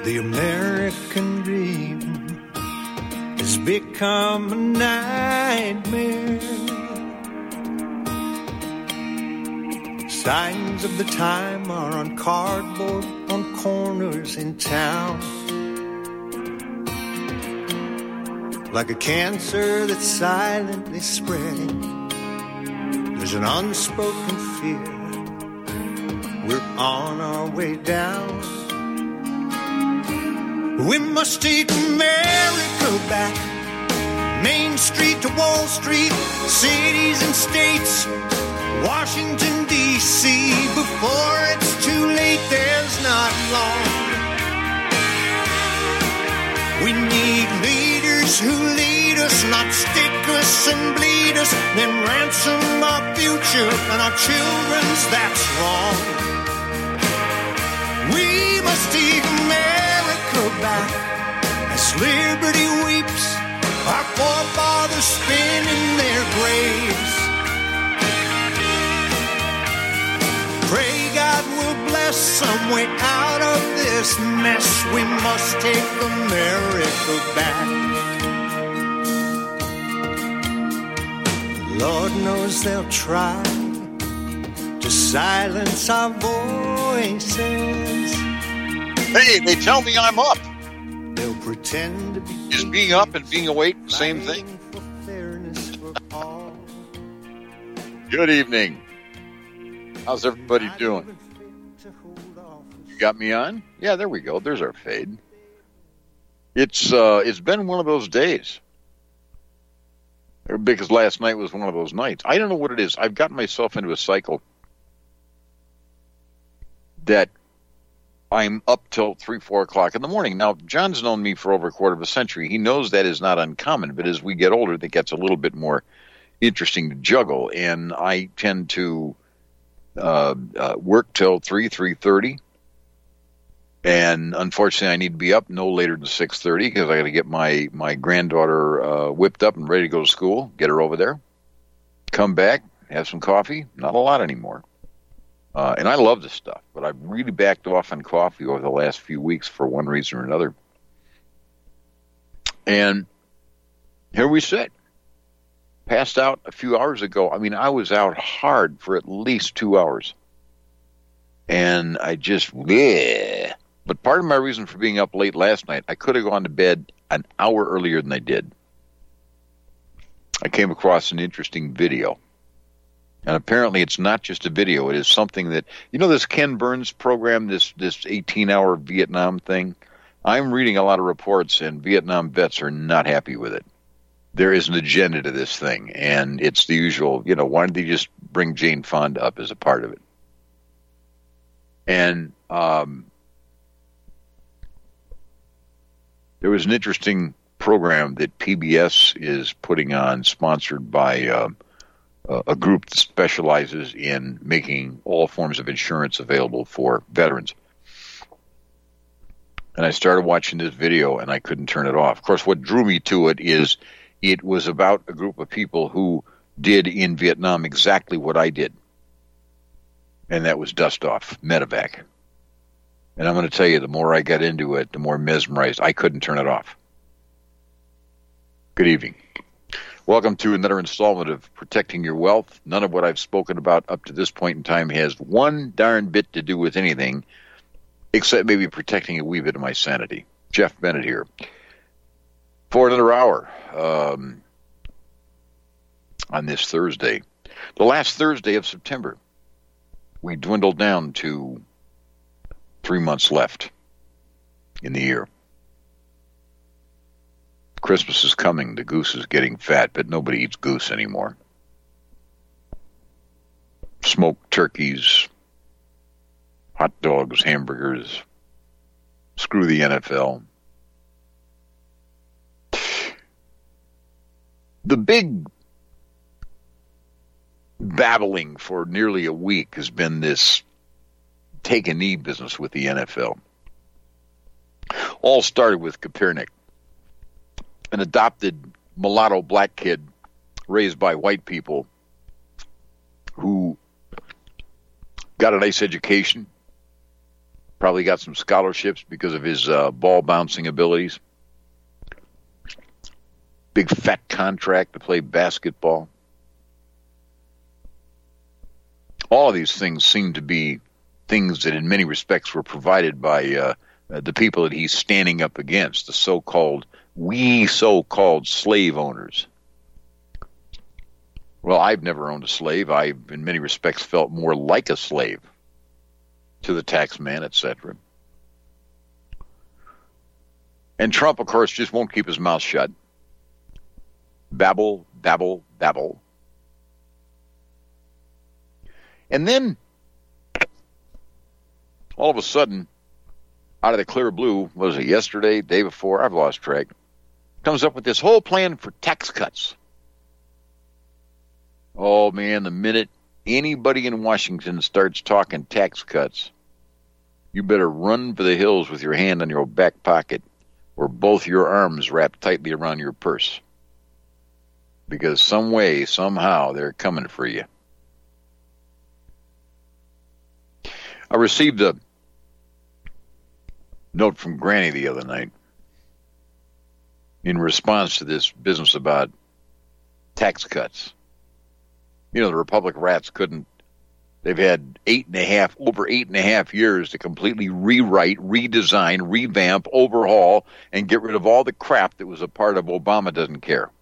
The American dream has become a nightmare. Signs of the time are on cardboard on corners in town. Like a cancer that's silently spreading, there's an unspoken fear. We're on our way down. We must take America back. Main Street to Wall Street, cities and states, Washington, D.C. Before it's too late, there's not long. We need leaders who lead us, not stick us and bleed us, then ransom our future and our children's. That's wrong. We must take America back as liberty weeps, our forefathers spin in their graves. Pray God will bless some way out of this mess. We must take America back. Lord knows they'll try to silence our voices. Hey, they tell me I'm up. They'll pretend to be. Is being up and being awake the same thing? Good evening. How's everybody doing? You got me on? Yeah, there we go. There's our fade. It's been one of those days. Because last night was one of those nights. I don't know what it is. I've gotten myself into a cycle that I'm up till 3, 4 o'clock in the morning. Now, John's known me for over a quarter of a century. He knows that is not uncommon, but as we get older, that gets a little bit more interesting to juggle. And I tend to work till 3:30. And unfortunately, I need to be up no later than 6:30 because I got to get my granddaughter whipped up and ready to go to school, get her over there, come back, have some coffee. Not a lot anymore. And I love this stuff, but I've really backed off on coffee over the last few weeks for one reason or another. And here we sit. Passed out a few hours ago. I mean, I was out hard for at least 2 hours. And I just, bleh. But part of my reason for being up late last night, I could have gone to bed an hour earlier than I did. I came across an interesting video. And apparently it's not just a video. It is something that, you know, this Ken Burns program, this 18-hour Vietnam thing? I'm reading a lot of reports, and Vietnam vets are not happy with it. There is an agenda to this thing, and it's the usual, you know, why don't they just bring Jane Fonda up as a part of it? And there was an interesting program that PBS is putting on, sponsored by a group that specializes in making all forms of insurance available for veterans. And I started watching this video, and I couldn't turn it off. Of course, what drew me to it is it was about a group of people who did in Vietnam exactly what I did. And that was dust off, medevac. And I'm going to tell you, the more I got into it, the more mesmerized. I couldn't turn it off. Good evening. Welcome to another installment of Protecting Your Wealth. None of what I've spoken about up to this point in time has one darn bit to do with anything, except maybe protecting a wee bit of my sanity. Jeff Bennett here. For another hour on this Thursday, the last Thursday of September. We dwindled down to 3 months left in the year. Christmas is coming. The goose is getting fat, but nobody eats goose anymore. Smoked turkeys, hot dogs, hamburgers. Screw the NFL. The big babbling for nearly a week has been this take a knee business with the NFL. All started with Kaepernick, an adopted mulatto black kid raised by white people who got a nice education, Probably got some scholarships because of his ball bouncing abilities. Big fat contract to play basketball. All of these things seem to be things that in many respects were provided by the people that he's standing up against, the so-called slave owners. Well, I've never owned a slave. I, in many respects, felt more like a slave to the tax man, etc. And Trump, of course, just won't keep his mouth shut. Babble, babble, babble. And then, all of a sudden, out of the clear blue, was it yesterday, day before, I've lost track, comes up with this whole plan for tax cuts. Oh, man, the minute anybody in Washington starts talking tax cuts, you better run for the hills with your hand on your back pocket or both your arms wrapped tightly around your purse. Because some way, somehow, they're coming for you. I received a note from Granny the other night in response to this business about tax cuts. You know, the Republic rats they've had over 8.5 years to completely rewrite, redesign, revamp, overhaul, and get rid of all the crap that was a part of Obama Doesn't Care.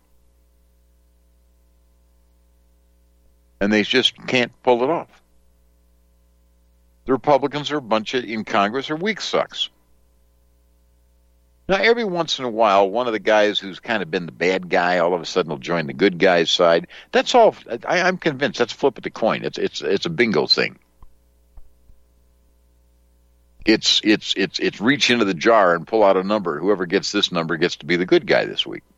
And they just can't pull it off. The Republicans in Congress are weak sucks. Now, every once in a while, one of the guys who's kind of been the bad guy all of a sudden will join the good guy's side. That's all. I'm convinced that's flip of the coin. It's a bingo thing. It's reach into the jar and pull out a number. Whoever gets this number gets to be the good guy this week.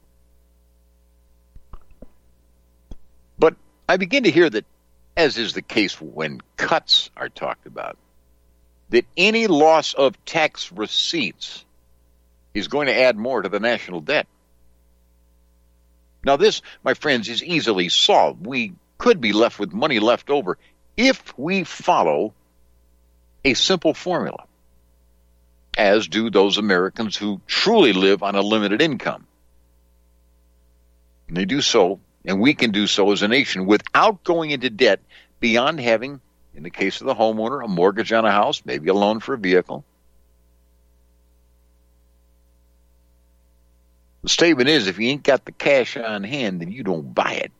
But I begin to hear that, as is the case when cuts are talked about, that any loss of tax receipts is going to add more to the national debt. Now this, my friends, is easily solved. We could be left with money left over if we follow a simple formula, as do those Americans who truly live on a limited income. And they do so, and we can do so as a nation without going into debt beyond having, in the case of the homeowner, a mortgage on a house, maybe a loan for a vehicle. The statement is, if you ain't got the cash on hand, then you don't buy it.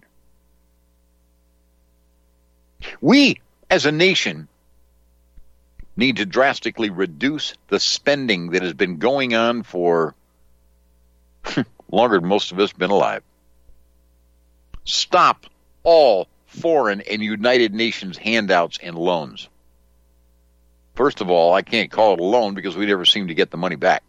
We, as a nation, need to drastically reduce the spending that has been going on for longer than most of us have been alive. Stop all foreign and United Nations handouts and loans. First of all, I can't call it a loan because we never seem to get the money back.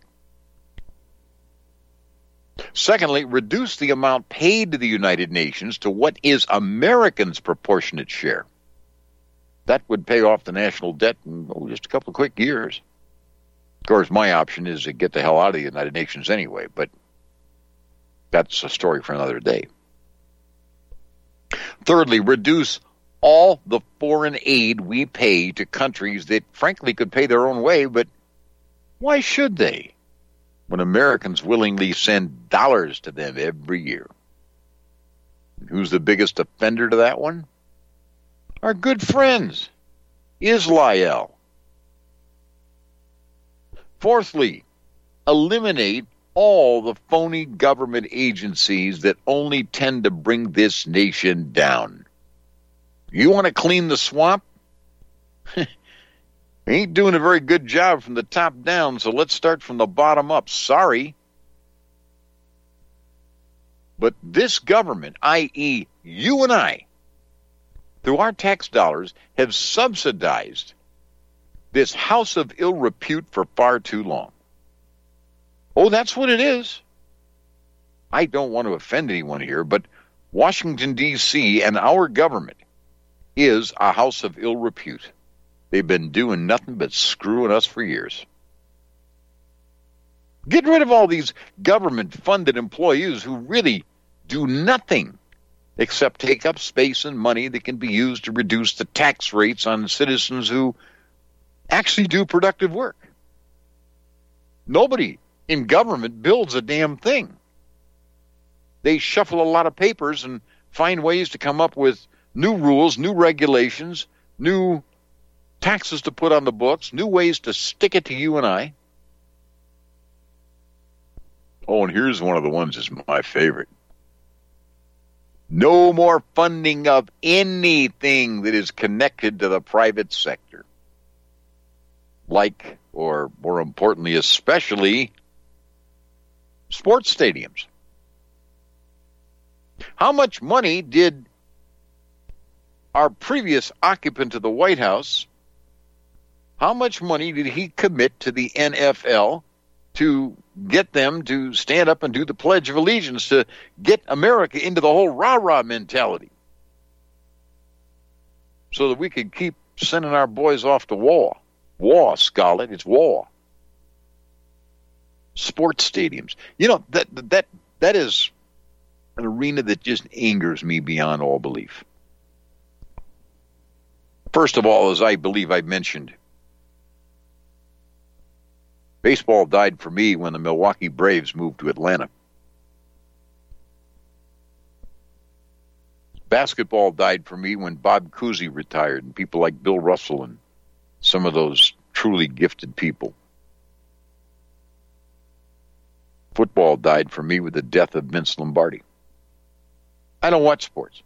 Secondly, reduce the amount paid to the United Nations to what is Americans' proportionate share. That would pay off the national debt in just a couple of quick years. Of course, my option is to get the hell out of the United Nations anyway, but that's a story for another day. Thirdly, reduce all the foreign aid we pay to countries that frankly could pay their own way, but why should they, when Americans willingly send dollars to them every year? And who's the biggest offender to that one? Our good friends, Israel. Fourthly, eliminate all the phony government agencies that only tend to bring this nation down. You want to clean the swamp? Ain't doing a very good job from the top down, so let's start from the bottom up. Sorry. But this government, i.e. you and I, through our tax dollars, have subsidized this house of ill repute for far too long. Oh, that's what it is. I don't want to offend anyone here, but Washington, D.C. and our government is a house of ill repute. They've been doing nothing but screwing us for years. Get rid of all these government-funded employees who really do nothing except take up space and money that can be used to reduce the tax rates on citizens who actually do productive work. Nobody in government builds a damn thing. They shuffle a lot of papers and find ways to come up with new rules, new regulations, new taxes to put on the books, new ways to stick it to you and I. Oh, and here's one of the ones that's my favorite. No more funding of anything that is connected to the private sector. Like, or more importantly, especially sports stadiums. How much money did our previous occupant of the White House, how much money did he commit to the NFL to get them to stand up and do the Pledge of Allegiance, to get America into the whole rah-rah mentality so that we could keep sending our boys off to war? War, Scarlett, it's war. Sports stadiums. You know, that is an arena that just angers me beyond all belief. First of all, as I believe I mentioned, baseball died for me when the Milwaukee Braves moved to Atlanta. Basketball died for me when Bob Cousy retired and people like Bill Russell and some of those truly gifted people. Football died for me with the death of Vince Lombardi. I don't watch sports.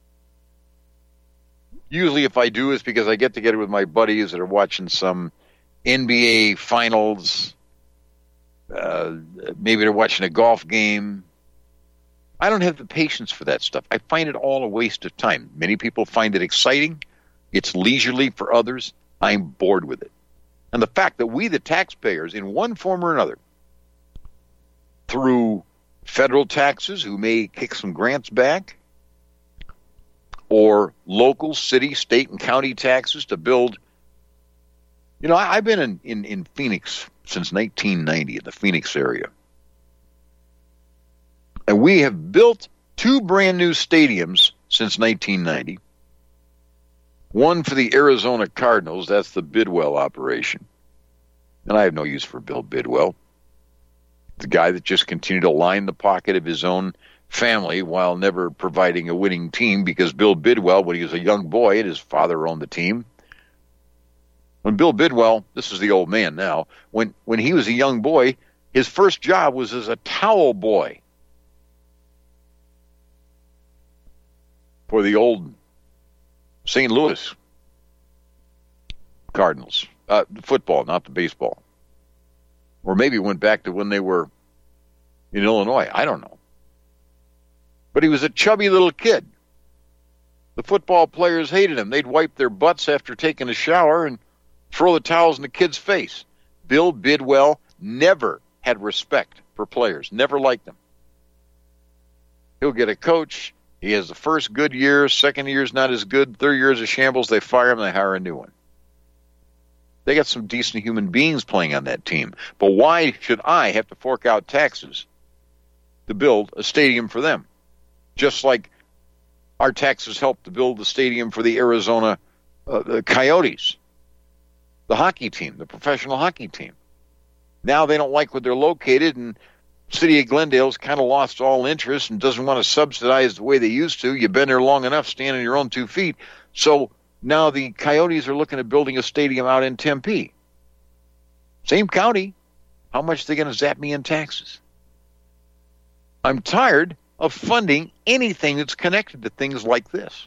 Usually if I do, it's because I get together with my buddies that are watching some NBA finals. Maybe they're watching a golf game. I don't have the patience for that stuff. I find it all a waste of time. Many people find it exciting. It's leisurely for others. I'm bored with it. And the fact that we, the taxpayers, in one form or another, through federal taxes, who may kick some grants back, or local, city, state, and county taxes to build. You know, I've been in Phoenix since 1990, in the Phoenix area. And we have built 2 brand new stadiums since 1990. One for the Arizona Cardinals, that's the Bidwell operation. And I have no use for Bill Bidwell, the guy that just continued to line the pocket of his own family while never providing a winning team, because Bill Bidwell, when he was a young boy, and his father owned the team. When Bill Bidwell, this is the old man now, when he was a young boy, his first job was as a towel boy for the old St. Louis Cardinals. The football, not the baseball. Or maybe went back to when they were in Illinois. I don't know. But he was a chubby little kid. The football players hated him. They'd wipe their butts after taking a shower and throw the towels in the kid's face. Bill Bidwell never had respect for players, never liked them. He'll get a coach. He has the first good year, second year's not as good, third year's a shambles. They fire him, they hire a new one. They got some decent human beings playing on that team. But why should I have to fork out taxes to build a stadium for them? Just like our taxes helped to build the stadium for the Arizona the Coyotes, the hockey team, the professional hockey team. Now they don't like where they're located, and City of Glendale's kind of lost all interest and doesn't want to subsidize the way they used to. You've been there long enough, stand on your own 2 feet. So now the Coyotes are looking at building a stadium out in Tempe. Same county. How much are they going to zap me in taxes? I'm tired of funding anything that's connected to things like this.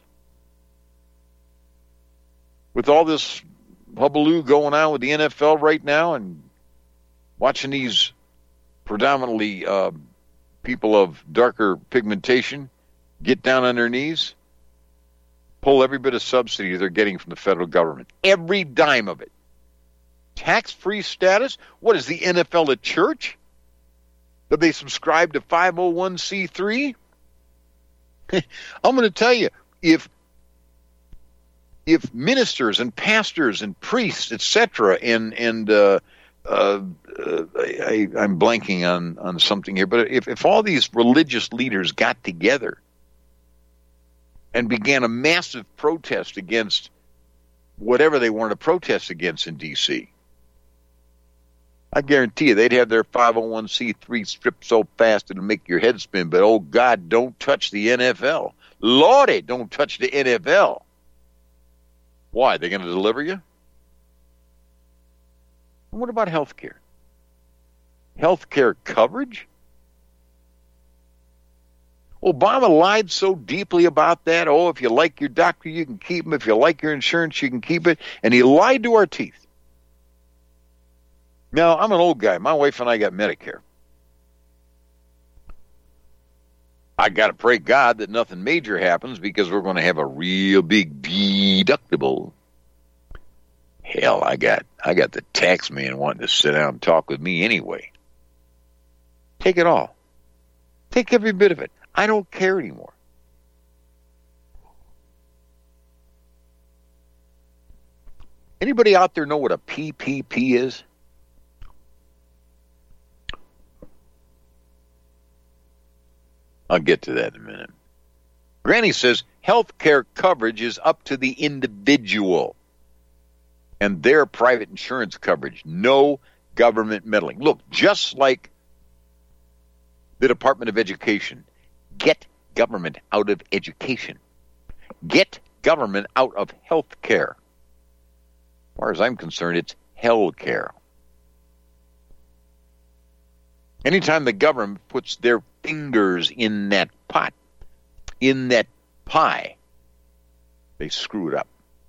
With all this hullabaloo going on with the NFL right now and watching these predominantly people of darker pigmentation get down on their knees, pull every bit of subsidy they're getting from the federal government. Every dime of it. Tax-free status? What is the NFL a church? Do they subscribe to 501c3? I'm going to tell you, if ministers and pastors and priests, etc., I'm blanking on something here, but if all these religious leaders got together and began a massive protest against whatever they wanted to protest against in D.C. I guarantee you they'd have their 501c3 stripped so fast it'll make your head spin. But, oh, God, don't touch the NFL. Lordy, don't touch the NFL. Why? They're going to deliver you? And what about health care? Health care coverage? Obama lied so deeply about that. Oh, if you like your doctor, you can keep him. If you like your insurance, you can keep it. And he lied to our teeth. Now, I'm an old guy. My wife and I got Medicare. I got to pray God that nothing major happens because we're going to have a real big deductible. Hell, I got the tax man wanting to sit down and talk with me anyway. Take it all. Take every bit of it. I don't care anymore. Anybody out there know what a PPP is? I'll get to that in a minute. Granny says health care coverage is up to the individual and their private insurance coverage. No government meddling. Look, just like the Department of Education, get government out of education. Get government out of health care. As far as I'm concerned, it's hell care. Anytime the government puts their fingers in that pot, in that pie, they screw it up.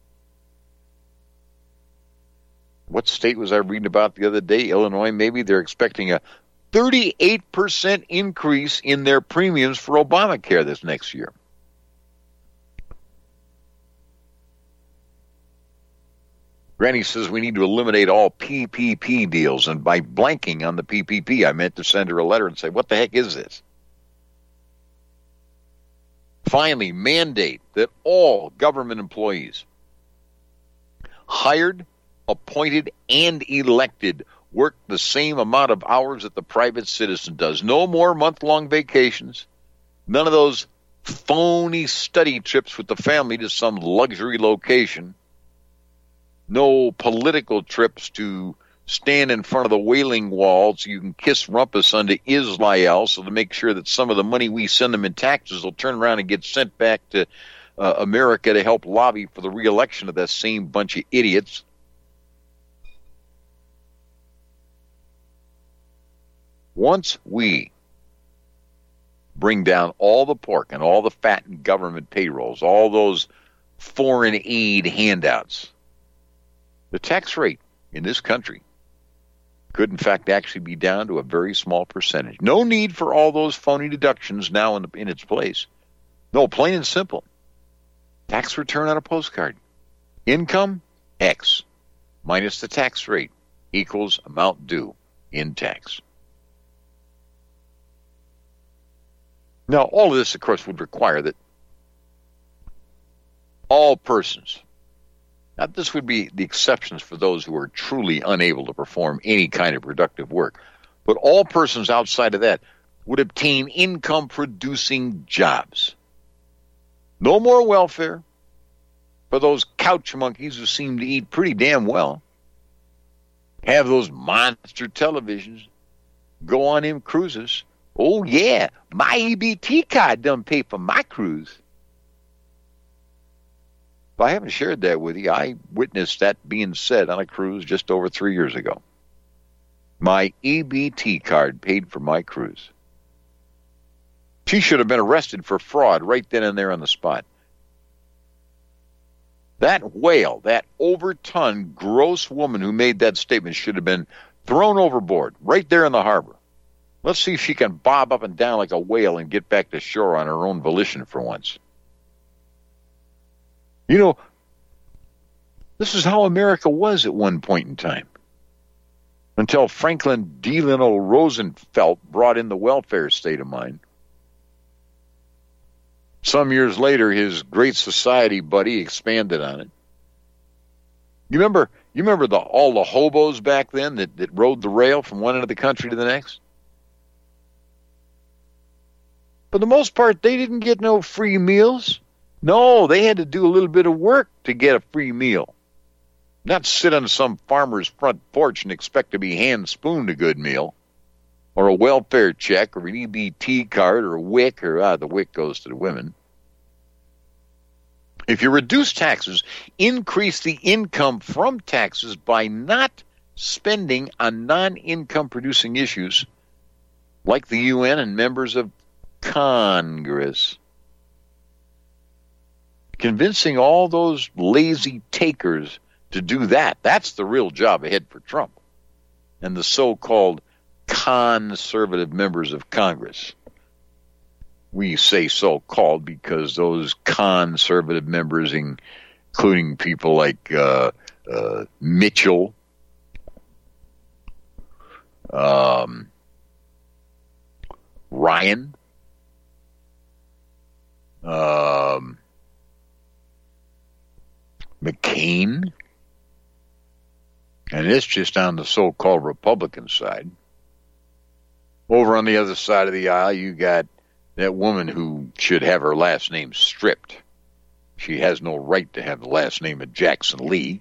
What state was I reading about the other day? Illinois, maybe. They're expecting a 38% increase in their premiums for Obamacare this next year. Granny says we need to eliminate all PPP deals, and by blanking on the PPP, I meant to send her a letter and say, what the heck is this? Finally, mandate that all government employees, hired, appointed, and elected, work the same amount of hours that the private citizen does. No more month-long vacations. None of those phony study trips with the family to some luxury location. No political trips to stand in front of the Wailing Wall so you can kiss rumpus unto Israel, so to make sure that some of the money we send them in taxes will turn around and get sent back to America to help lobby for the re-election of that same bunch of idiots. Once we bring down all the pork and all the fat in government payrolls, all those foreign aid handouts, the tax rate in this country could, in fact, actually be down to a very small percentage. No need for all those phony deductions now in its place. No, plain and simple. Tax return on a postcard. Income, X, minus the tax rate, equals amount due in tax. Now, all of this, of course, would require that all persons, now this would be the exceptions for those who are truly unable to perform any kind of productive work, but all persons outside of that would obtain income-producing jobs. No more welfare for those couch monkeys who seem to eat pretty damn well, have those monster televisions, go on them cruises. Oh, yeah, my EBT card done pay for my cruise. If I haven't shared that with you, I witnessed that being said on a cruise just over 3 years ago. My EBT card paid for my cruise. She should have been arrested for fraud right then and there on the spot. That whale, that over-ton, gross woman who made that statement should have been thrown overboard right there in the harbor. Let's see if she can bob up and down like a whale and get back to shore on her own volition for once. You know, this is how America was at one point in time. Until Franklin Delano Roosevelt brought in the welfare state of mind. Some years later, his Great Society buddy expanded on it. You remember all the hobos back then that rode the rail from one end of the country to the next? For the most part, they didn't get no free meals. No, they had to do a little bit of work to get a free meal. Not sit on some farmer's front porch and expect to be hand-spooned a good meal, or a welfare check, or an EBT card, or a WIC, or the WIC goes to the women. If you reduce taxes, increase the income from taxes by not spending on non-income producing issues like the UN and members of Congress. Convincing all those lazy takers to do that, that's the real job ahead for Trump and the so-called conservative members of Congress. We say so-called because those conservative members, including people like Mitchell, Ryan, McCain, and it's just on the so-called Republican side. Over on the other side of the aisle, you got that woman who should have her last name stripped. She has no right to have the last name of Jackson Lee.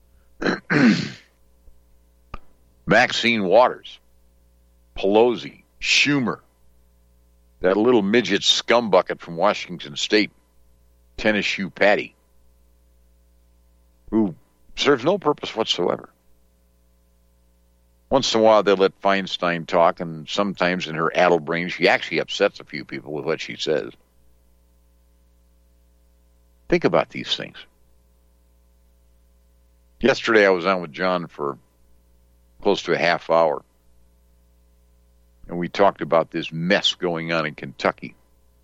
Maxine Waters, Pelosi, Schumer, that little midget scumbucket from Washington State, Tennis Shoe Patty, who serves no purpose whatsoever. Once in a while, they let Feinstein talk, and sometimes in her addle brain, she actually upsets a few people with what she says. Think about these things. Yesterday, I was on with John for close to a half hour, and we talked about this mess going on in Kentucky.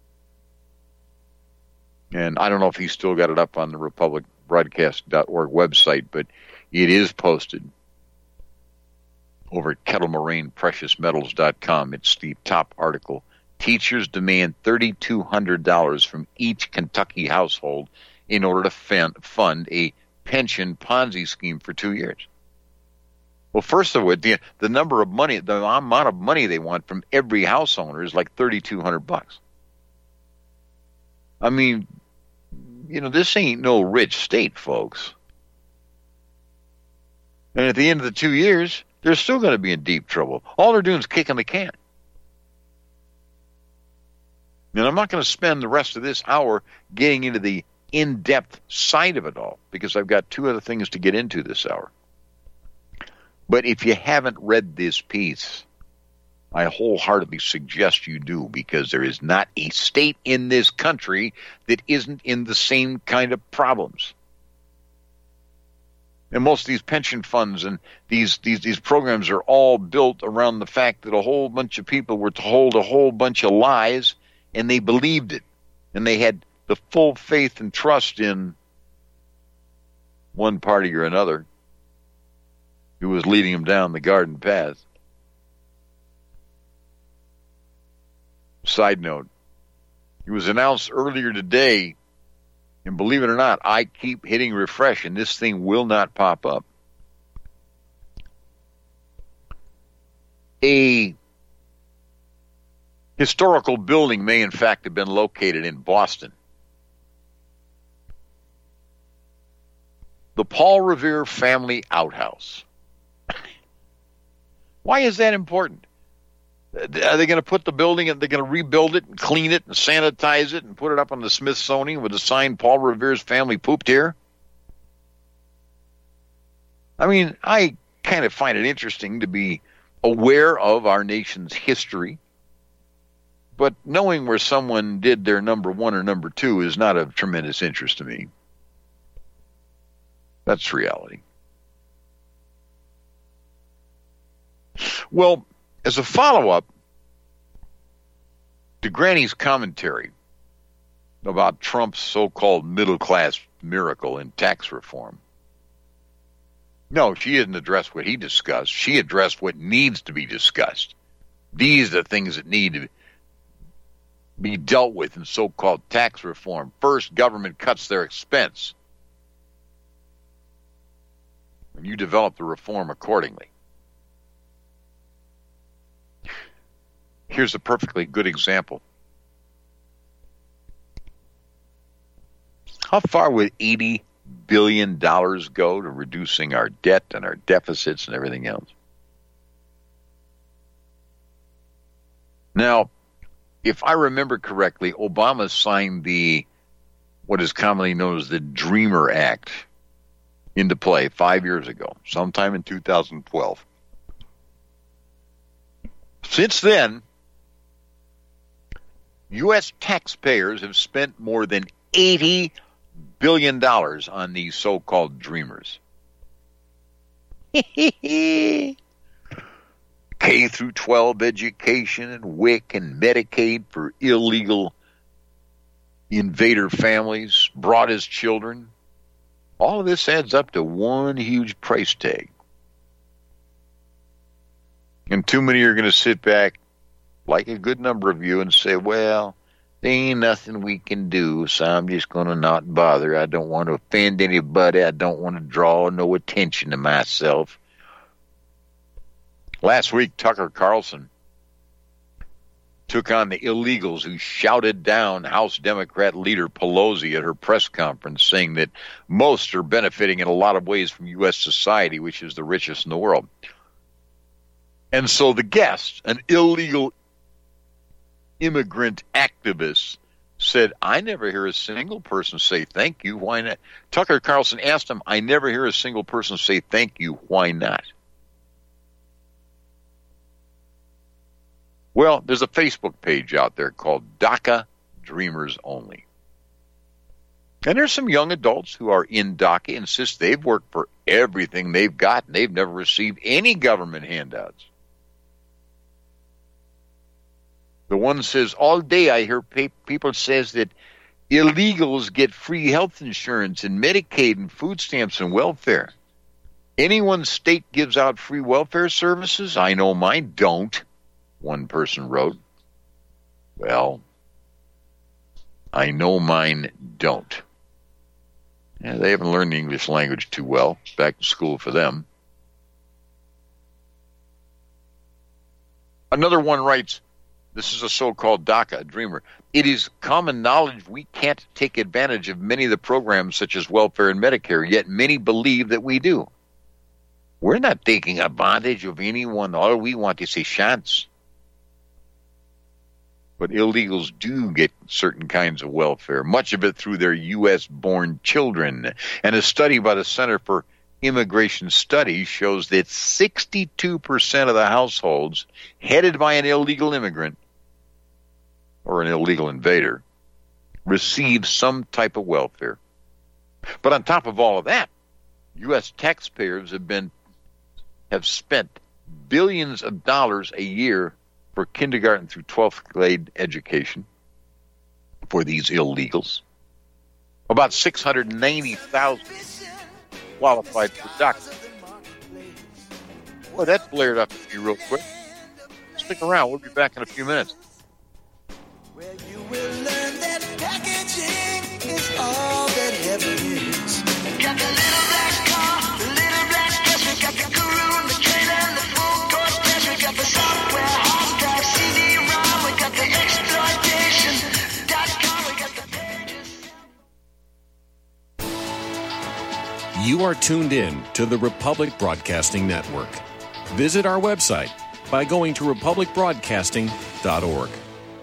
And I don't know if he's still got it up on the republicbroadcast.org website, but it is posted over at kettlemarinePreciousMetals.com. It's the top article. Teachers demand $3,200 from each Kentucky household in order to fund a pension Ponzi scheme for 2 years. Well, first of all, the number of money, the amount of money they want from every house owner is like $3,200. I mean, this ain't no rich state, folks. And at the end of the 2 years, they're still going to be in deep trouble. All they're doing is kicking the can. And I'm not going to spend the rest of this hour getting into the in-depth side of it all, because I've got two other things to get into this hour. But if you haven't read this piece, I wholeheartedly suggest you do, because there is not a state in this country that isn't in the same kind of problems. And most of these pension funds and these programs are all built around the fact that a whole bunch of people were told a whole bunch of lies, and they believed it. And they had the full faith and trust in one party or another who was leading them down the garden path. Side note, it was announced earlier today, and believe it or not, I keep hitting refresh, and this thing will not pop up. A historical building may, in fact, have been located in Boston. The Paul Revere family outhouse. Why is that important? Are they going to put the building, and they're going to rebuild it and clean it and sanitize it and put it up on the Smithsonian with the sign, Paul Revere's family pooped here? I mean, I kind of find it interesting to be aware of our nation's history, but knowing where someone did their number one or number two is not of tremendous interest to me. That's reality. Well, as a follow-up to Granny's commentary about Trump's so-called middle-class miracle in tax reform, no, she didn't address what he discussed. She addressed what needs to be discussed. These are the things that need to be dealt with in so-called tax reform. First, government cuts their expense. And you develop the reform accordingly. Here's a perfectly good example. How far would $80 billion go to reducing our debt and our deficits and everything else. Now, if I remember correctly, Obama signed what is commonly known as the Dreamer Act into play 5 years ago, sometime in 2012. Since then, U.S. taxpayers have spent more than $80 billion on these so-called dreamers. K through 12 education and WIC and Medicaid for illegal invader families brought as children. All of this adds up to one huge price tag. And too many are going to sit back, like a good number of you, and say, well, there ain't nothing we can do, so I'm just going to not bother. I don't want to offend anybody. I don't want to draw no attention to myself. Last week, Tucker Carlson took on the illegals who shouted down House Democrat leader Pelosi at her press conference, saying that most are benefiting in a lot of ways from U.S. society, which is the richest in the world. And so the guest, an illegal immigrant activist, said, I never hear a single person say thank you. Why not? Tucker Carlson asked him, I never hear a single person say thank you. Why not? Well, there's a Facebook page out there called DACA Dreamers Only. And there's some young adults who are in DACA, insist they've worked for everything they've got, and they've never received any government handouts. The one says, all day I hear people says that illegals get free health insurance and Medicaid and food stamps and welfare. Anyone state gives out free welfare services? I know mine don't, one person wrote. Well, I know mine don't. Yeah, they haven't learned the English language too well. Back to school for them. Another one writes, this is a so-called DACA, a dreamer. It is common knowledge we can't take advantage of many of the programs such as welfare and Medicare, yet many believe that we do. We're not taking advantage of anyone. All we want is a chance. But illegals do get certain kinds of welfare, much of it through their U.S.-born children. And a study by the Center for Immigration Studies shows that 62% of the households headed by an illegal immigrant or an illegal invader receive some type of welfare. But on top of all of that, U.S. taxpayers have spent billions of dollars a year for kindergarten through 12th grade education for these illegals. About 690,000 qualified for DACA. Well, that blared up to you real quick. Stick around. We'll be back in a few minutes. Where you will learn that packaging is all that heaven is. Got the little black car, the little black dress, we got the guru and the trailer and the full course press, we got the software, hard drive, CD-ROM, we got the exploitation.com, we got the pages. You are tuned in to the Republic Broadcasting Network. Visit our website by going to republicbroadcasting.org.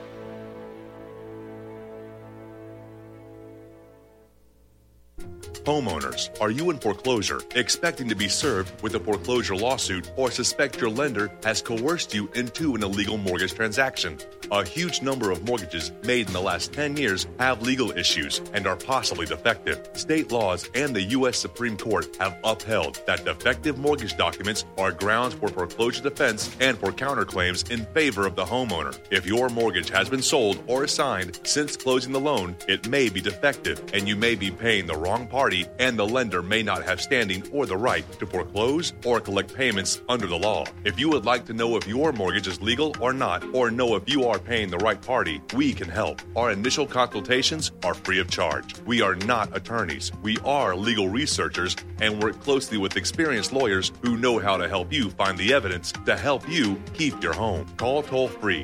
Homeowners, are you in foreclosure, expecting to be served with a foreclosure lawsuit, or suspect your lender has coerced you into an illegal mortgage transaction? A huge number of mortgages made in the last 10 years have legal issues and are possibly defective. State laws and the U.S. Supreme Court have upheld that defective mortgage documents are grounds for foreclosure defense and for counterclaims in favor of the homeowner. If your mortgage has been sold or assigned since closing the loan, it may be defective and you may be paying the wrong party, and the lender may not have standing or the right to foreclose or collect payments under the law. If you would like to know if your mortgage is legal or not, or know if you are paying the right party, we can help. Our initial consultations are free of charge. We are not attorneys. We are legal researchers and work closely with experienced lawyers who know how to help you find the evidence to help you keep your home. Call toll-free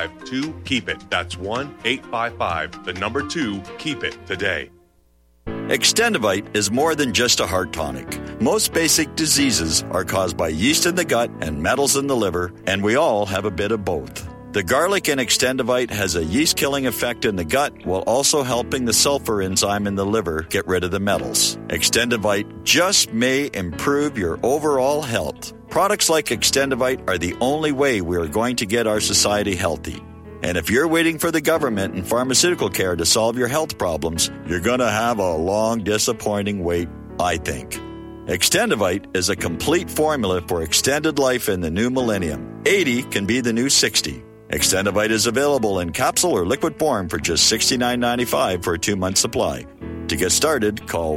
1-855-2-KEEP-IT. That's 1-855-2-KEEP-IT today. Extendivite is more than just a heart tonic. Most basic diseases are caused by yeast in the gut and metals in the liver, and we all have a bit of both. The garlic in Extendivite has a yeast-killing effect in the gut while also helping the sulfur enzyme in the liver get rid of the metals. Extendivite just may improve your overall health. Products like Extendivite are the only way we are going to get our society healthy. And if you're waiting for the government and pharmaceutical care to solve your health problems, you're going to have a long, disappointing wait, I think. Extendivite is a complete formula for extended life in the new millennium. 80 can be the new 60. Extendivite is available in capsule or liquid form for just $69.95 for a 2-month supply. To get started, call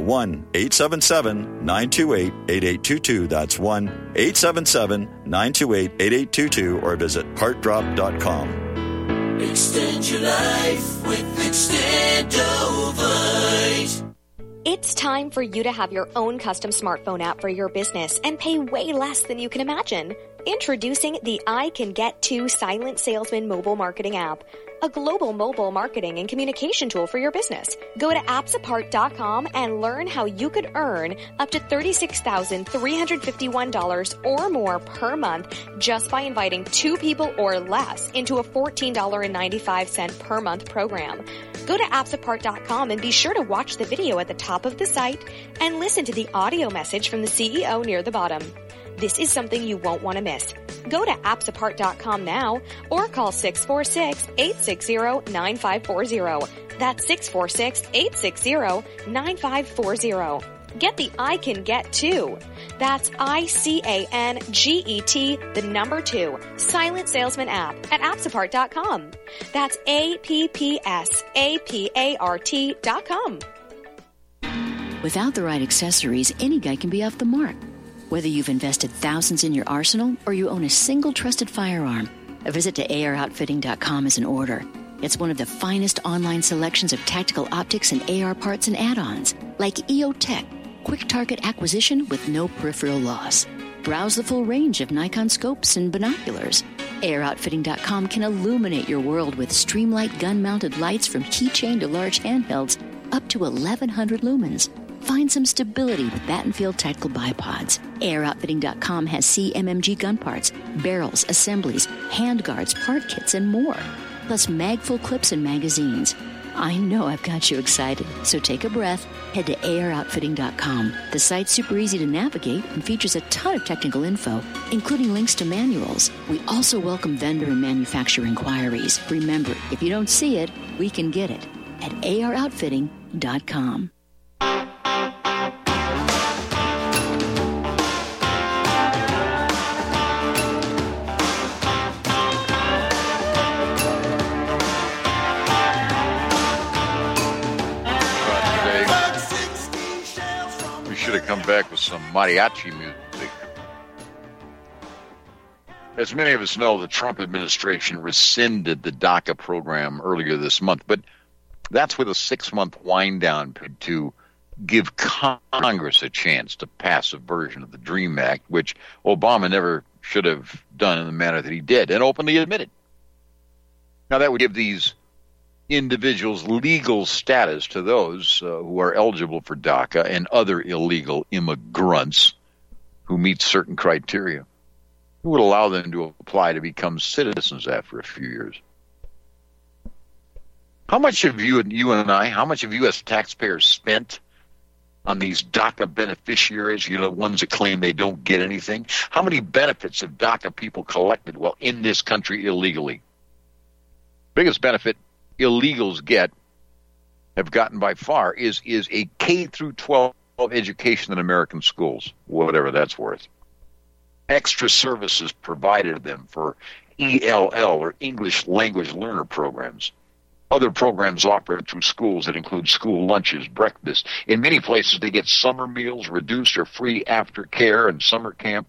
1-877-928-8822. That's 1-877-928-8822 or visit heartdrop.com. Extend your life with Extendovite. It's time for you to have your own custom smartphone app for your business and pay way less than you can imagine. Introducing the I Can Get To Silent Salesman mobile marketing app, a global mobile marketing and communication tool for your business. Go to appsapart.com and learn how you could earn up to $36,351 or more per month just by inviting 2 people or less into a $14.95 per month program. Go to appsapart.com and be sure to watch the video at the top of the site and listen to the audio message from the CEO near the bottom. This is something you won't want to miss. Go to appsapart.com now or call 646-860-9540. That's 646-860-9540. Get the I Can Get To. That's ICANGET, the number 2, Silent Salesman app at appsapart.com. That's APPSAPART.com. Without the right accessories, any guy can be off the mark. Whether you've invested thousands in your arsenal or you own a single trusted firearm, a visit to AROutfitting.com is in order. It's one of the finest online selections of tactical optics and AR parts and add-ons, like EOTech, quick target acquisition with no peripheral loss. Browse the full range of Nikon scopes and binoculars. AROutfitting.com can illuminate your world with Streamlight gun-mounted lights from keychain to large handhelds up to 1,100 lumens. Find some stability with Battenfield Tactical Bipods. AirOutfitting.com has CMMG gun parts, barrels, assemblies, handguards, part kits, and more. Plus mag-full clips and magazines. I know I've got you excited, so take a breath. Head to AirOutfitting.com. The site's super easy to navigate and features a ton of technical info, including links to manuals. We also welcome vendor and manufacturer inquiries. Remember, if you don't see it, we can get it at AirOutfitting.com. Should have come back with some mariachi music. As many of us know, the Trump administration rescinded the DACA program earlier this month, but that's with a 6-month wind down to give Congress a chance to pass a version of the DREAM Act, which Obama never should have done in the manner that he did and openly admitted. Now, that would give these individuals legal status to those who are eligible for DACA and other illegal immigrants who meet certain criteria. It would allow them to apply to become citizens after a few years. How much have you as taxpayers spent on these DACA beneficiaries, the ones that claim they don't get anything? How many benefits have DACA people collected while in this country illegally? Biggest benefit illegals have gotten by far is a K through 12 education in American schools, whatever that's worth. Extra services provided them for ELL or English Language Learner programs. Other programs offered through schools that include school lunches, breakfast. In many places, they get summer meals, reduced or free aftercare, and summer camp.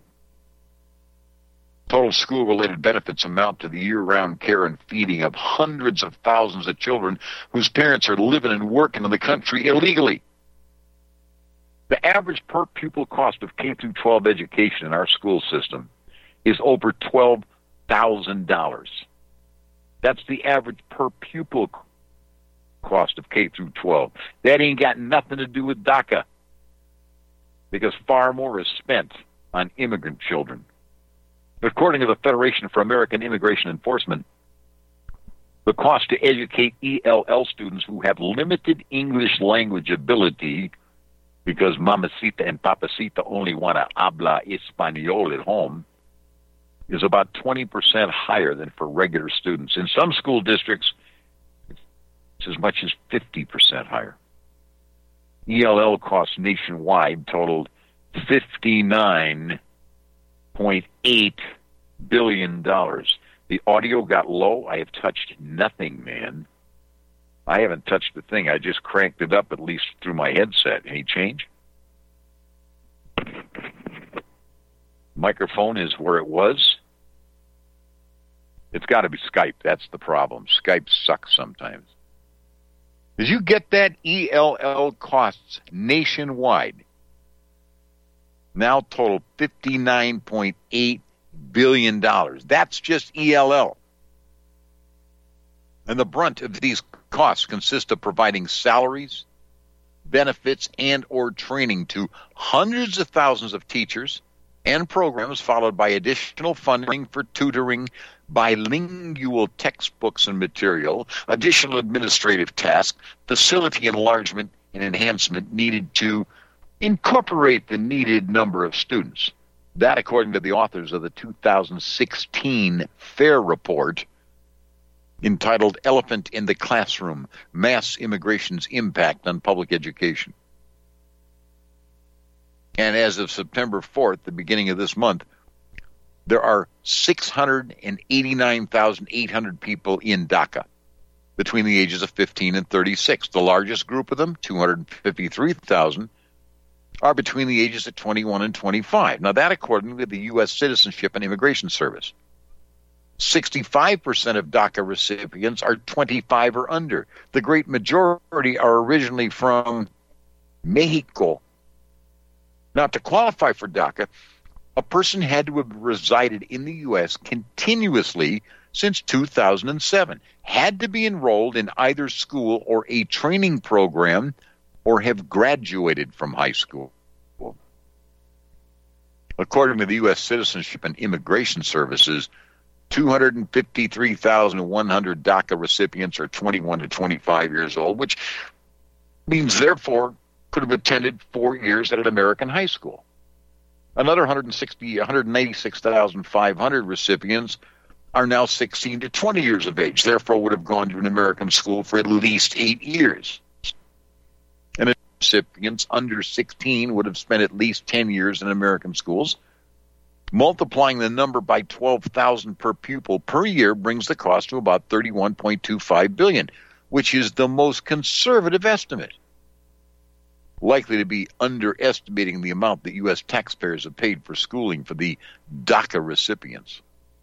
Total school-related benefits amount to the year-round care and feeding of hundreds of thousands of children whose parents are living and working in the country illegally. The average per-pupil cost of K-12 education in our school system is over $12,000. That's the average per-pupil cost of K through 12. That ain't got nothing to do with DACA, because far more is spent on immigrant children. According to the Federation for American Immigration Enforcement, the cost to educate ELL students who have limited English language ability, because mamacita and papacita only want to habla español at home, is about 20% higher than for regular students. In some school districts, it's as much as 50% higher. ELL costs nationwide totaled $59.8 billion. The audio got low. I have touched nothing, man. I haven't touched the thing. I just cranked it up, at least through my headset. Any change? Microphone is where it was. It's got to be Skype. That's the problem. Skype sucks sometimes. Did you get that? ELL costs nationwide now total $59.8 billion. That's just ELL. And the brunt of these costs consist of providing salaries, benefits, and or training to hundreds of thousands of teachers and programs, followed by additional funding for tutoring, bilingual textbooks and material, additional administrative tasks, facility enlargement and enhancement needed to incorporate the needed number of students. That, according to the authors of the 2016 FAIR report entitled Elephant in the Classroom, Mass Immigration's Impact on Public Education. And as of September 4th, the beginning of this month, there are 689,800 people in DACA between the ages of 15 and 36. The largest group of them, 253,000, are between the ages of 21 and 25. Now, that according to the U.S. Citizenship and Immigration Service. 65% of DACA recipients are 25 or under. The great majority are originally from Mexico. Now, to qualify for DACA, a person had to have resided in the U.S. continuously since 2007, had to be enrolled in either school or a training program, or have graduated from high school. According to the U.S. Citizenship and Immigration Services, 253,100 DACA recipients are 21 to 25 years old, which means, therefore, could have attended 4 years at an American high school. Another 196,500 recipients are now 16 to 20 years of age, therefore would have gone to an American school for at least 8 years. And recipients under 16 would have spent at least 10 years in American schools. Multiplying the number by 12,000 per pupil per year brings the cost to about $31.25 billion, which is the most conservative estimate. Likely to be underestimating the amount that U.S. taxpayers have paid for schooling for the DACA recipients.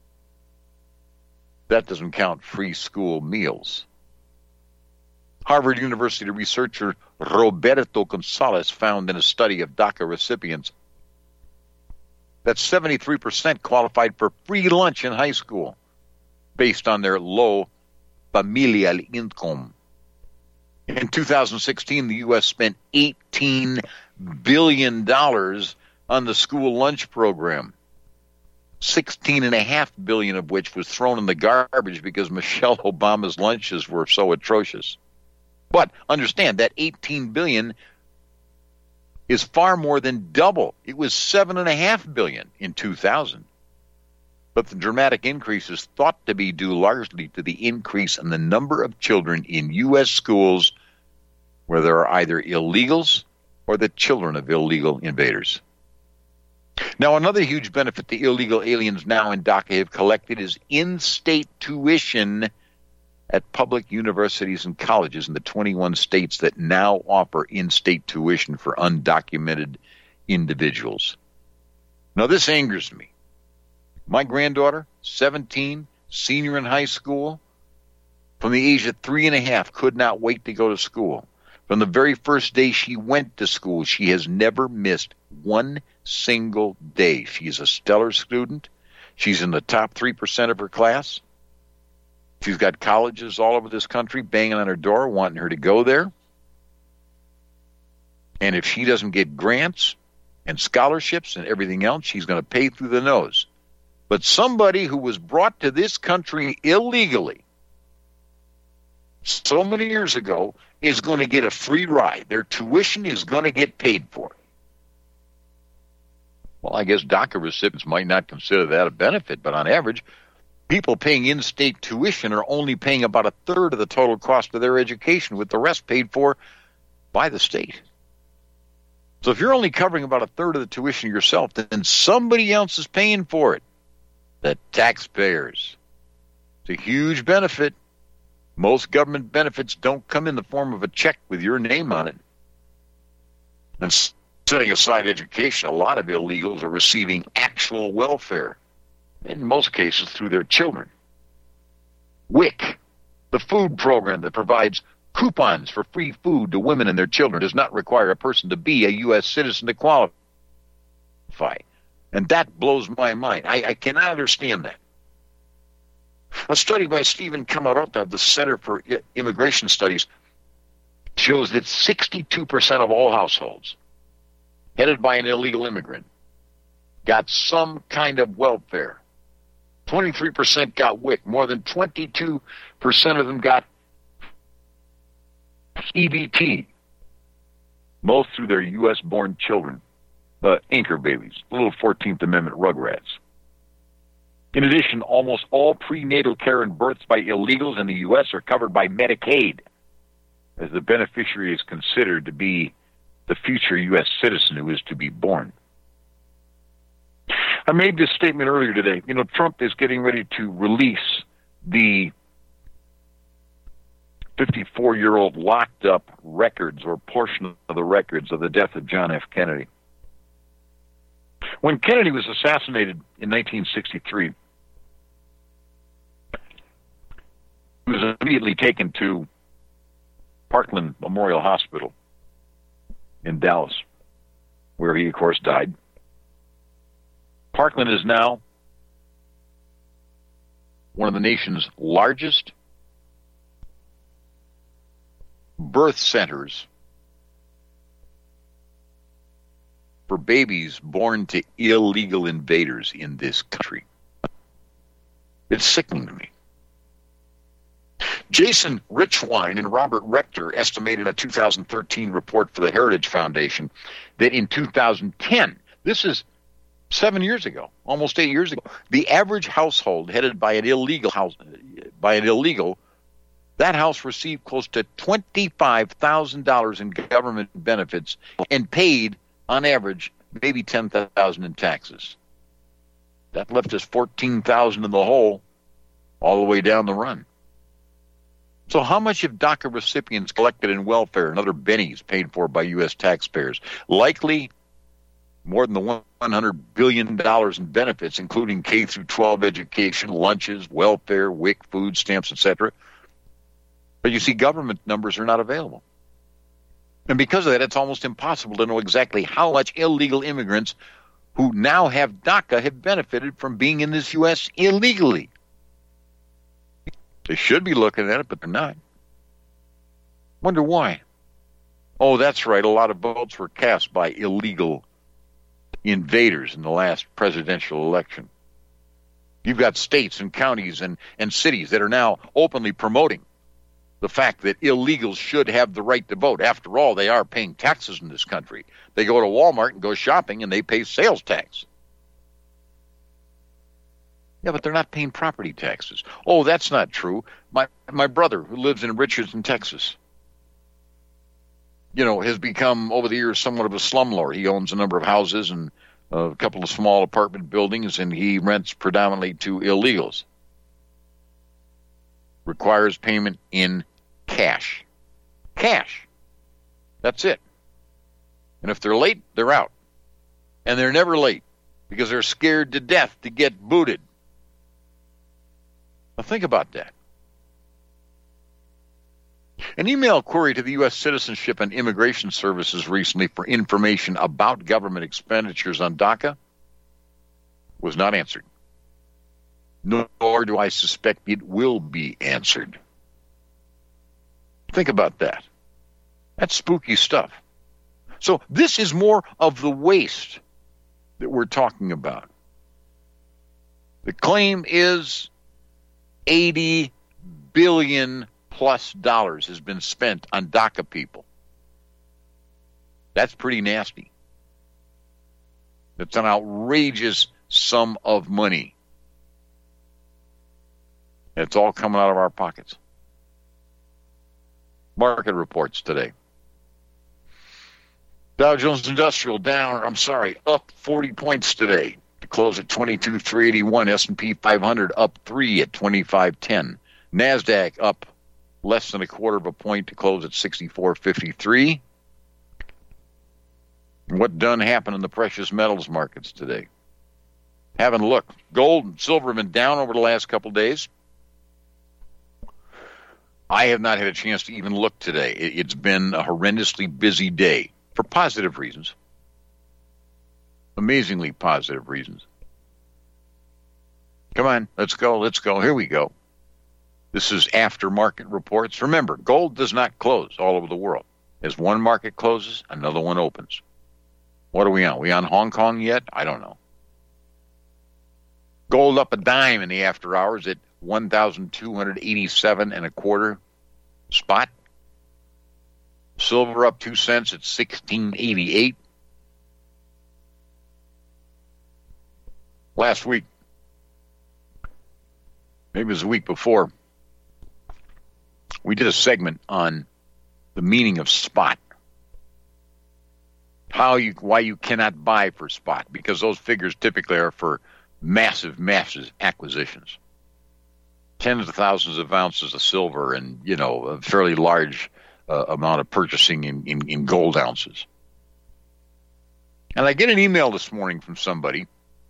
That doesn't count free school meals. Harvard University researcher Roberto Gonzalez found in a study of DACA recipients that 73% qualified for free lunch in high school based on their low familial income. In 2016, the U.S. spent $18 billion on the school lunch program, $16.5 billion of which was thrown in the garbage because Michelle Obama's lunches were so atrocious. But understand that $18 billion is far more than double. It was $7.5 billion in 2000. But the dramatic increase is thought to be due largely to the increase in the number of children in U.S. schools where there are either illegals or the children of illegal invaders. Now, another huge benefit the illegal aliens now in DACA have collected is in-state tuition at public universities and colleges in the 21 states that now offer in-state tuition for undocumented individuals. Now, this angers me. My granddaughter, 17, senior in high school, from the age of 3.5, could not wait to go to school. From the very first day she went to school, she has never missed one single day. She's a stellar student. She's in the top 3% of her class. She's got colleges all over this country banging on her door, wanting her to go there. And if she doesn't get grants and scholarships and everything else, she's going to pay through the nose. But somebody who was brought to this country illegally so many years ago is going to get a free ride. Their tuition is going to get paid for. Well, I guess DACA recipients might not consider that a benefit, but on average, people paying in-state tuition are only paying about a third of the total cost of their education, with the rest paid for by the state. So if you're only covering about a third of the tuition yourself, then somebody else is paying for it. The taxpayers. It's a huge benefit. Most government benefits don't come in the form of a check with your name on it. And setting aside education, a lot of illegals are receiving actual welfare, in most cases through their children. WIC, the food program that provides coupons for free food to women and their children, does not require a person to be a U.S. citizen to qualify. And that blows my mind. I cannot understand that. A study by Stephen Camarota of the Center for Immigration Studies shows that 62% of all households headed by an illegal immigrant got some kind of welfare. 23% got WIC. More than 22% of them got EBT. Most through their U.S.-born children, anchor babies, little 14th Amendment rugrats. In addition, almost all prenatal care and births by illegals in the U.S. are covered by Medicaid, as the beneficiary is considered to be the future U.S. citizen who is to be born. I made this statement earlier today. You know, Trump is getting ready to release the 54-year-old locked up records, or portion of the records, of the death of John F. Kennedy. When Kennedy was assassinated in 1963, he was immediately taken to Parkland Memorial Hospital in Dallas, where he, of course, died. Parkland is now one of the nation's largest birth centers for babies born to illegal invaders in this country. It's sickening to me. Jason Richwine and Robert Rector estimated a 2013 report for the Heritage Foundation that in 2010, this is 7 years ago, almost 8 years ago, the average household headed by an illegal that house received close to $25,000 in government benefits and paid, on average, maybe $10,000 in taxes. That left us $14,000 in the hole all the way down the run. So how much have DACA recipients collected in welfare and other bennies paid for by U.S. taxpayers? Likely more than the $100 billion in benefits, including K-12 education, lunches, welfare, WIC, food stamps, etc. But you see, government numbers are not available. And because of that, it's almost impossible to know exactly how much illegal immigrants who now have DACA have benefited from being in this U.S. illegally. They should be looking at it, but they're not. Wonder why. Oh, that's right. A lot of votes were cast by illegal invaders in the last presidential election. You've got states and counties and cities that are now openly promoting the fact that illegals should have the right to vote. After all, they are paying taxes in this country. They go to Walmart and go shopping, and they pay sales tax. Yeah, but they're not paying property taxes. Oh, that's not true. My brother, who lives in Richardson, Texas, has become, over the years, somewhat of a slumlord. He owns a number of houses and a couple of small apartment buildings, and he rents predominantly to illegals. Requires payment in cash. Cash. That's it. And if they're late, they're out. And they're never late because they're scared to death to get booted. Now think about that. An email query to the U.S. Citizenship and Immigration Services recently for information about government expenditures on DACA was not answered. nor do I suspect it will be answered. Think about that. That's spooky stuff. So this is more of the waste that we're talking about. The claim is $80 billion plus has been spent on DACA people. That's pretty nasty. That's an outrageous sum of money. It's all coming out of our pockets. Market reports today. Dow Jones Industrial up 40 points today to close at 22,381. S&P 500 up 3 at 2510. NASDAQ up less than a quarter of a point to close at 64.53. What done happened in the precious metals markets today? Haven't looked. Gold and silver have been down over the last couple days. I have not had a chance to even look today. It's been a horrendously busy day for positive reasons. Amazingly positive reasons. Come on, let's go. Here we go. This is after market reports. Remember, gold does not close all over the world. As one market closes, another one opens. What are we on? Are we on Hong Kong yet? I don't know. Gold up a dime in the after hours at 1,287 and a quarter spot. Silver up 2 cents at 16.88. Last week, maybe it was the week before, we did a segment on the meaning of spot. Why you cannot buy for spot, because those figures typically are for massive acquisitions. Tens of thousands of ounces of silver and, a fairly large amount of purchasing in gold ounces. And I get an email this morning from somebody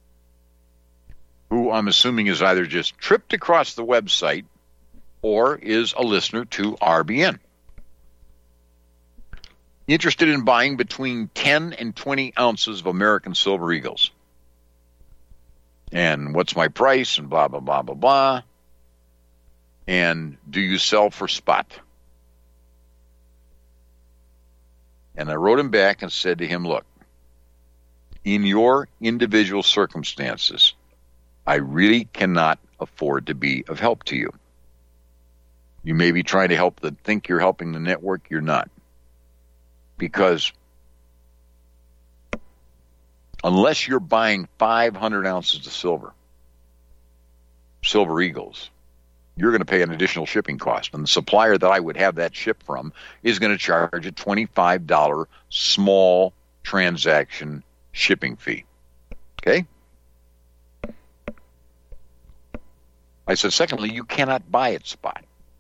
who I'm assuming is either just tripped across the website or is a listener to RBN. Interested in buying between 10 and 20 ounces of American Silver Eagles. And what's my price? And blah, blah, blah, blah, blah. And do you sell for spot? And I wrote him back and said to him, look, in your individual circumstances, I really cannot afford to be of help to you. You may be trying to think you're helping the network. You're not. Because unless you're buying 500 ounces of silver Eagles, you're going to pay an additional shipping cost. And the supplier that I would have that shipped from is going to charge a $25 small transaction shipping fee. Okay? I said, secondly, you cannot buy at spot.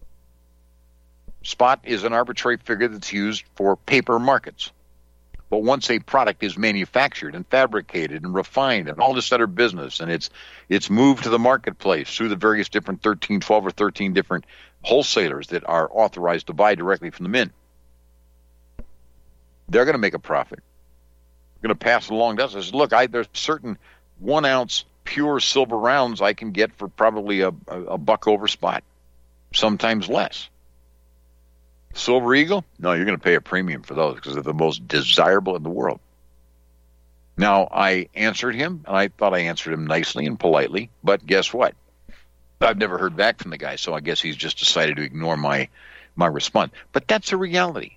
Spot is an arbitrary figure that's used for paper markets. But once a product is manufactured and fabricated and refined and all this other business, and it's moved to the marketplace through the various different 12 or 13 different wholesalers that are authorized to buy directly from the mint, they're going to make a profit. They're going to pass it along to us. I said, look, there's certain 1 ounce pure silver rounds I can get for probably a buck over spot, sometimes less. Silver Eagle? No, you're going to pay a premium for those because they're the most desirable in the world. Now, I answered him, and I thought I answered him nicely and politely, but guess what? I've never heard back from the guy, so I guess he's just decided to ignore my response. But that's a reality.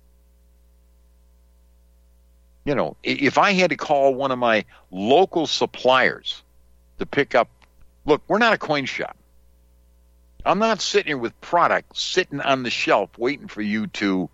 If I had to call one of my local suppliers to pick up, look, we're not a coin shop. I'm not sitting here with product sitting on the shelf waiting for you to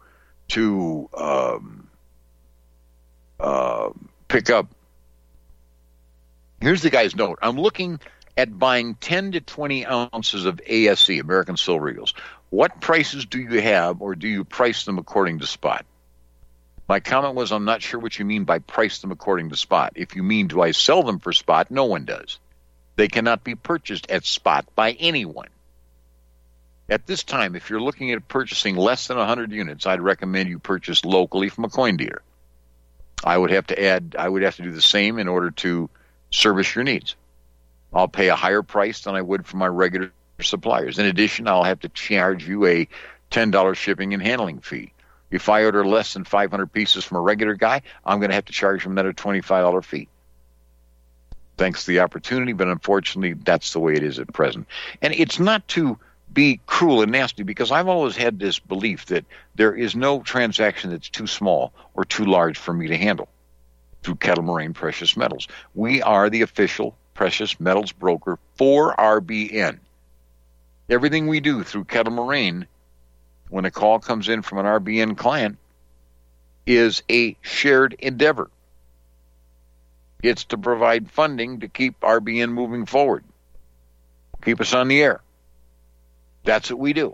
pick up. Here's the guy's note. I'm looking at buying 10 to 20 ounces of ASE, American Silver Eagles. What prices do you have, or do you price them according to spot? My comment was, I'm not sure what you mean by price them according to spot. If you mean, do I sell them for spot? No one does. They cannot be purchased at spot by anyone. At this time, if you're looking at purchasing less than 100 units, I'd recommend you purchase locally from a coin dealer. I would have to do the same in order to service your needs. I'll pay a higher price than I would for my regular suppliers. In addition, I'll have to charge you a $10 shipping and handling fee. If I order less than 500 pieces from a regular guy, I'm going to have to charge him another $25 fee. Thanks to the opportunity, but unfortunately, that's the way it is at present. And it's not to be cruel and nasty, because I've always had this belief that there is no transaction that's too small or too large for me to handle through Kettle Moraine Precious Metals. We are the official precious metals broker for RBN. Everything we do through Kettle Moraine, when a call comes in from an RBN client, is a shared endeavor. It's to provide funding to keep RBN moving forward, keep us on the air. That's what we do.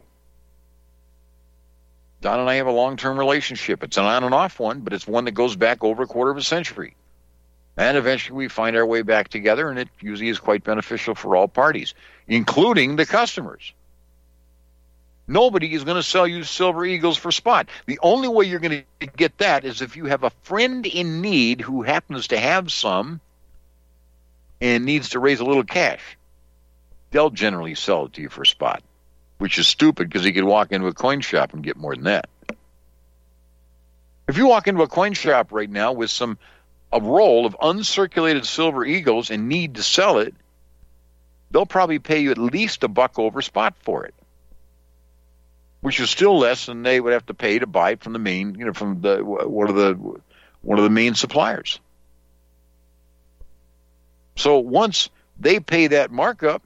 Don and I have a long-term relationship. It's an on and off one, but it's one that goes back over a quarter of a century. And eventually we find our way back together, and it usually is quite beneficial for all parties, including the customers. Nobody is going to sell you Silver Eagles for spot. The only way you're going to get that is if you have a friend in need who happens to have some and needs to raise a little cash. They'll generally sell it to you for spot, which is stupid because you could walk into a coin shop and get more than that. If you walk into a coin shop right now with a roll of uncirculated Silver Eagles and need to sell it, they'll probably pay you at least $1 over spot for it, which is still less than they would have to pay to buy it from the main, from the one of the main suppliers. So once they pay that markup,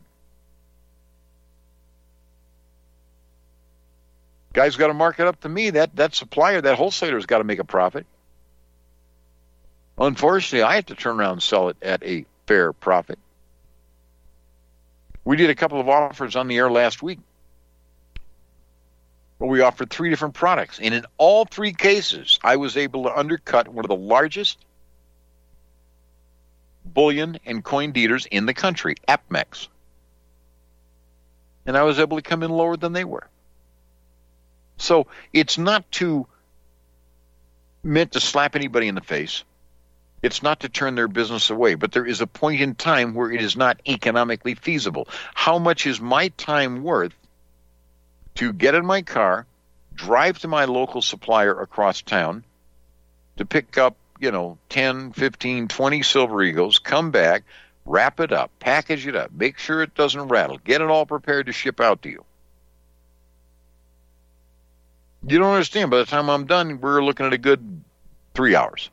guy's got to mark it up to me. That supplier, that wholesaler's got to make a profit. Unfortunately, I have to turn around and sell it at a fair profit. We did a couple of offers on the air last week, where we offered 3 different products. And in all 3 cases, I was able to undercut one of the largest bullion and coin dealers in the country, APMEX. And I was able to come in lower than they were. So it's not meant to slap anybody in the face. It's not to turn their business away. But there is a point in time where it is not economically feasible. How much is my time worth to get in my car, drive to my local supplier across town, to pick up, 10, 15, 20 Silver Eagles, come back, wrap it up, package it up, make sure it doesn't rattle, get it all prepared to ship out to you. You don't understand. By the time I'm done, we're looking at a good 3 hours.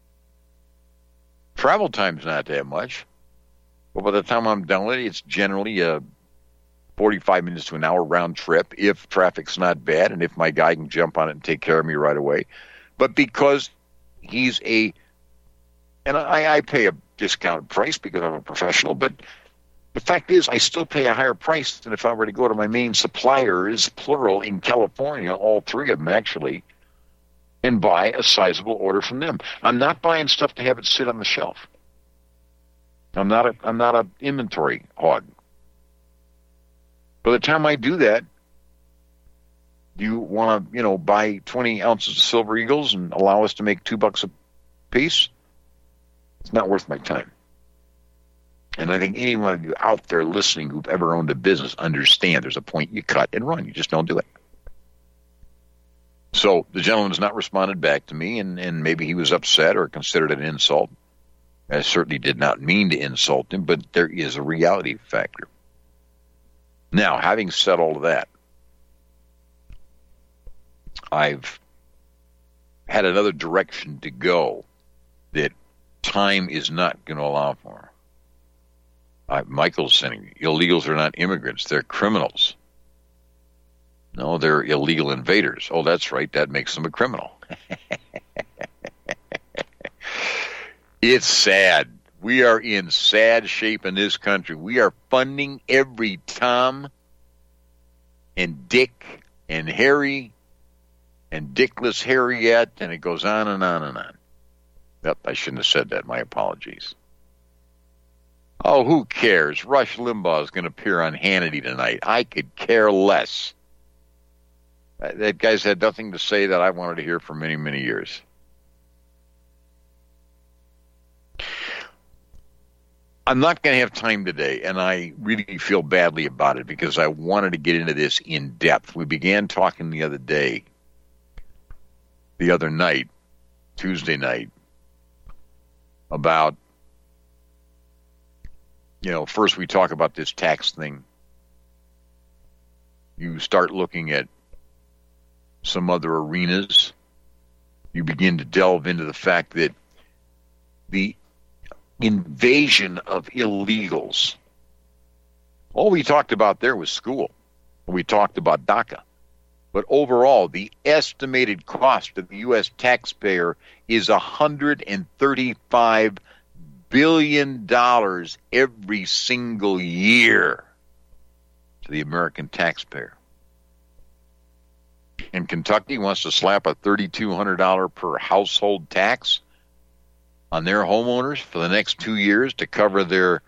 Travel time's not that much. But by the time I'm done with it, it's generally a 45 minutes to an hour round trip if traffic's not bad and if my guy can jump on it and take care of me right away. But because he's and I pay a discounted price because I'm a professional, but the fact is I still pay a higher price than if I were to go to my main suppliers, plural, in California, all 3 of them actually, and buy a sizable order from them. I'm not buying stuff to have it sit on the shelf. I'm not an inventory hog. By the time I do that, you want to, buy 20 ounces of Silver Eagles and allow us to make $2 a piece? It's not worth my time. And I think anyone of you out there listening who've ever owned a business understand there's a point you cut and run. You just don't do it. So the gentleman has not responded back to me, and maybe he was upset or considered it an insult. I certainly did not mean to insult him, but there is a reality factor. Now, having said all of that, I've had another direction to go that time is not going to allow for. Michael's saying illegals are not immigrants, they're criminals. No, they're illegal invaders. Oh, that's right, that makes them a criminal. It's sad. We are in sad shape in this country. We are funding every Tom and Dick and Harry and Dickless Harriet, and it goes on and on and on. Yep, I shouldn't have said that. My apologies. Oh, who cares? Rush Limbaugh is going to appear on Hannity tonight. I could care less. That guy's had nothing to say that I wanted to hear for many, many years. I'm not going to have time today, and I really feel badly about it because I wanted to get into this in depth. We began talking the other night, Tuesday night, about, first we talk about this tax thing. You start looking at some other arenas. You begin to delve into the fact that the invasion of illegals, all we talked about there was school. We talked about DACA. But overall, the estimated cost of the U.S. taxpayer is $135 billion every single year to the American taxpayer. And Kentucky wants to slap a $3,200 per household tax on their homeowners for the next 2 years to cover their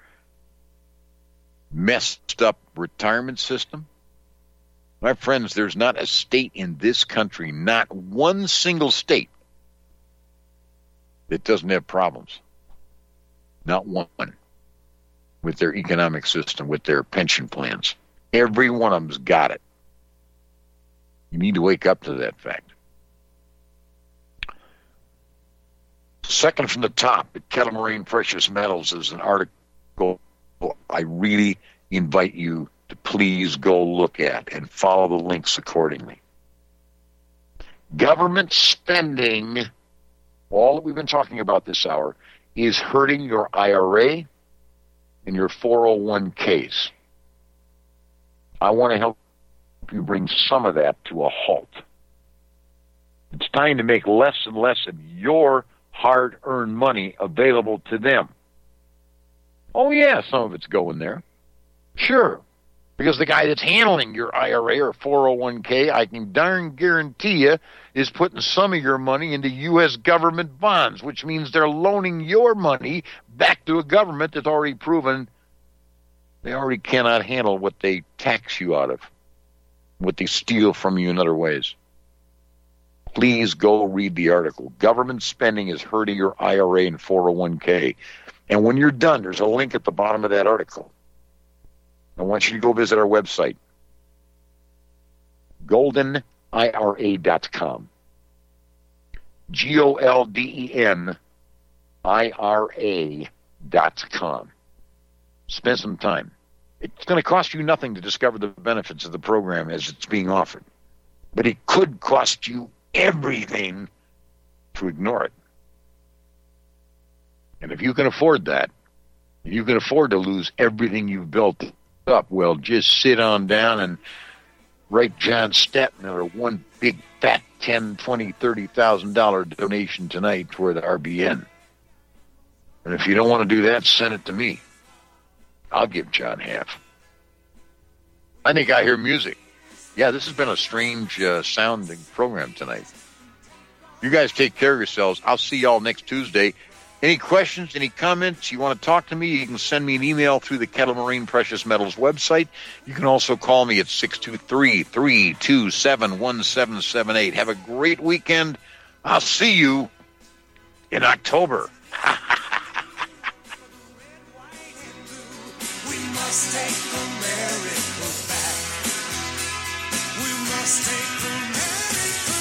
messed up retirement system. My friends, there's not a state in this country, not one single state, that doesn't have problems. Not one. With their economic system, with their pension plans. Every one of them's got it. You need to wake up to that fact. Second from the top at Kettle Moraine Precious Metals is an article I really invite you to please go look at and follow the links accordingly. Government spending, all that we've been talking about this hour, is hurting your IRA and your 401ks. I want to help you bring some of that to a halt. It's time to make less and less of your hard-earned money available to them. Oh, yeah, some of it's going there. Sure. Because the guy that's handling your IRA or 401k, I can darn guarantee you, is putting some of your money into U.S. government bonds, which means they're loaning your money back to a government that's already proven they already cannot handle what they tax you out of, what they steal from you in other ways. Please go read the article. Government spending is hurting your IRA and 401k. And when you're done, there's a link at the bottom of that article. I want you to go visit our website, goldenira.com. GOLDENIRA.com. Spend some time. It's going to cost you nothing to discover the benefits of the program as it's being offered. But it could cost you everything to ignore it. And if you can afford that, you can afford to lose everything you've built up, well, just sit on down and write John Stadtmiller one big fat $10,000, $20,000, $30,000 donation tonight toward the RBN. And if you don't want to do that, send it to me. I'll give John half. I think I hear music. Yeah, this has been a strange sounding program tonight. You guys take care of yourselves. I'll see y'all next Tuesday. Any questions, any comments, you want to talk to me, you can send me an email through the Kettle Moraine Precious Metals website. You can also call me at 623-327-1778. Have a great weekend. I'll see you in October. We must take America back. We must take America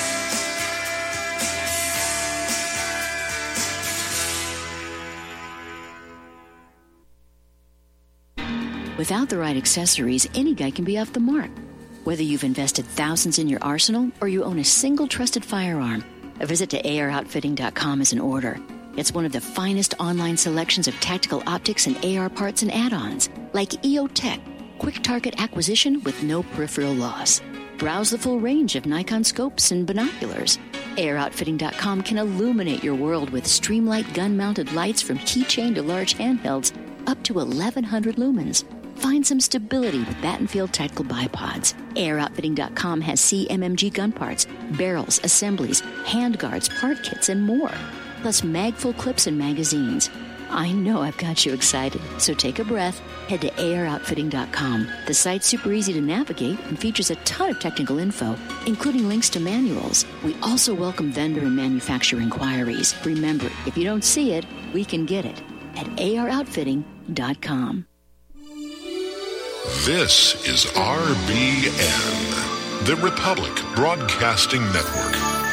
back. Without the right accessories, any guy can be off the mark. Whether you've invested thousands in your arsenal or you own a single trusted firearm, a visit to AROutfitting.com is in order. It's one of the finest online selections of tactical optics and AR parts and add-ons, like EOTech, quick target acquisition with no peripheral loss. Browse the full range of Nikon scopes and binoculars. AROutfitting.com can illuminate your world with Streamlight gun-mounted lights from keychain to large handhelds, up to 1,100 lumens. Find some stability with Battenfield Tactical Bipods. AROutfitting.com has CMMG gun parts, barrels, assemblies, handguards, part kits, and more. Plus mag-full clips and magazines. I know I've got you excited, so take a breath. Head to AROutfitting.com. The site's super easy to navigate and features a ton of technical info, including links to manuals. We also welcome vendor and manufacturer inquiries. Remember, if you don't see it, we can get it. at aroutfitting.com. This is RBN, the Republic Broadcasting Network.